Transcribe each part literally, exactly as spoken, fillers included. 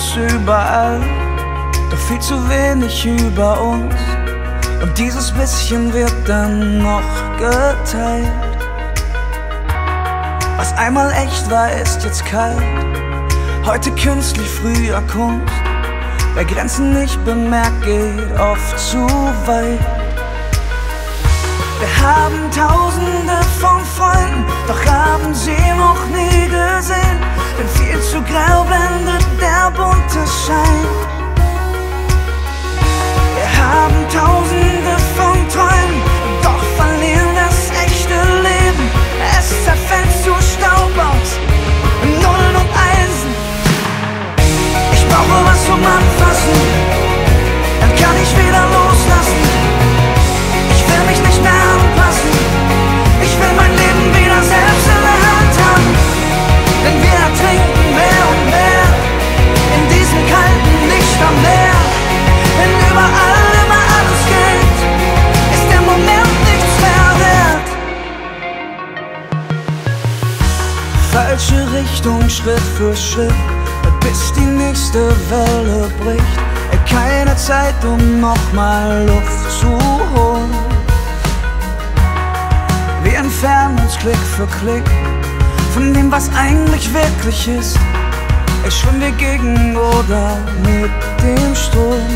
ist überall, doch viel zu wenig über uns. Und dieses bisschen wird dann noch geteilt. Was einmal echt war, ist jetzt kalt. Heute künstlich, früher Kunst. Wer Grenzen nicht bemerkt, geht oft zu weit. Wir haben tausende von Freunden, doch haben sie noch nie gesehen. Denn viel zu grau blendet der bunte Schein. Wir haben tausende von Träumen, doch verlieren das echte Leben. Es zerfällt zu Staub aus Nullen und Einsen. Ich brauche was zum Anfassen, dann kann ich wieder loslassen. Ich will mich nicht mehr anpassen, ich will mein Leben wieder selbst in der Hand haben. Denn wir ertrinken mehr und mehr in diesem kalten Licht am Meer. Wenn überall immer alles geht, ist der Moment nichts mehr wert. Falsche Richtung, Schritt für Schritt, bis die nächste Welle bricht. Keine Zeit, um nochmal Luft zu holen. Wir entfernen uns Klick für Klick von dem, was eigentlich wirklich ist. Schwimmen wir gegen oder mit dem Strom.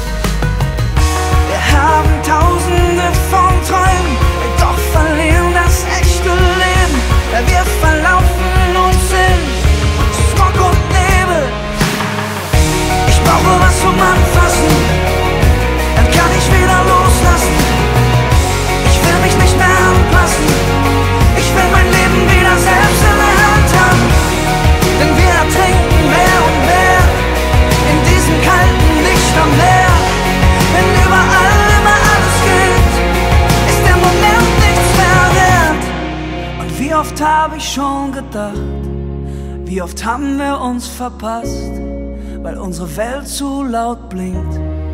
Wir haben tausende von Träumen, doch verlieren das echte Leben. Wir verlaufen uns in Smog und Nebel. Ich brauche was zum Anfassen, dann kann ich wieder loslassen. Ich will mich nicht mehr anpassen, ich will mein Leben wieder selbst in der Hand haben. Denn wir ertrinken mehr und mehr in diesem kalten Licht am Meer. Wenn überall immer alles geht, ist der Moment nichts mehr wert. Und wie oft habe ich schon gedacht, wie oft haben wir uns verpasst, weil unsere Welt zu laut blinkt.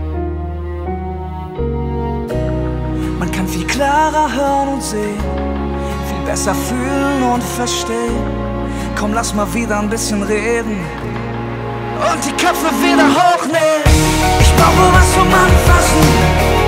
Man kann viel klarer hören und sehen, viel besser fühlen und verstehen. Komm, lass mal wieder ein bisschen reden und die Köpfe wieder hochnehmen. Ich brauche was zum Anfassen,